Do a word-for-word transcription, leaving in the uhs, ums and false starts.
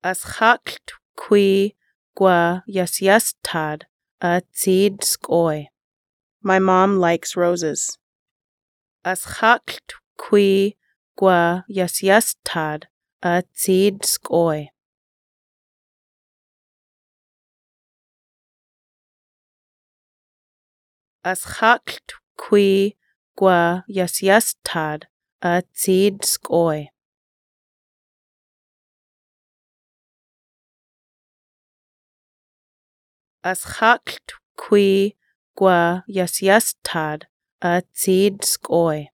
Aschacht qui gua yasyastad a tsid skoi. My mom likes roses. Aschacht qui gua yasyastad a tsid skoi. Aschacht qui gua yasyastad a tsid skoi. Aschacht qui gua yasyastad a tsid skoi.